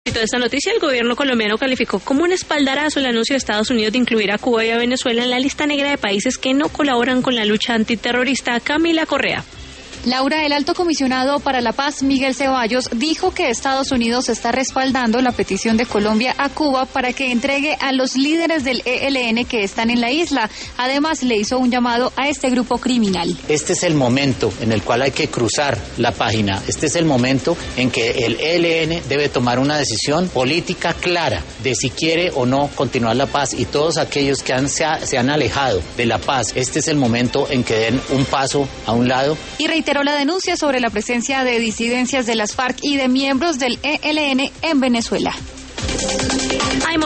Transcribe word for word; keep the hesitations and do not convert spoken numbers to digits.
De esta noticia, el gobierno colombiano calificó como un espaldarazo el anuncio de Estados Unidos de incluir a Cuba y a Venezuela en la lista negra de países que no colaboran con la lucha antiterrorista. Camila Correa. Laura, el alto comisionado para la paz, Miguel Ceballos, dijo que Estados Unidos está respaldando la petición de Colombia a Cuba para que entregue a los líderes del E L N que están en la isla. Además, le hizo un llamado a este grupo criminal. Este es el momento en el cual hay que cruzar la página. Este es el momento en que el E L N debe tomar una decisión política clara de si quiere o no continuar la paz, y todos aquellos que han, se, ha, se han alejado de la paz, este es el momento en que den un paso a un lado. Y reiteró la denuncia sobre la presencia de disidencias de las FARC y de miembros del E L N en Venezuela.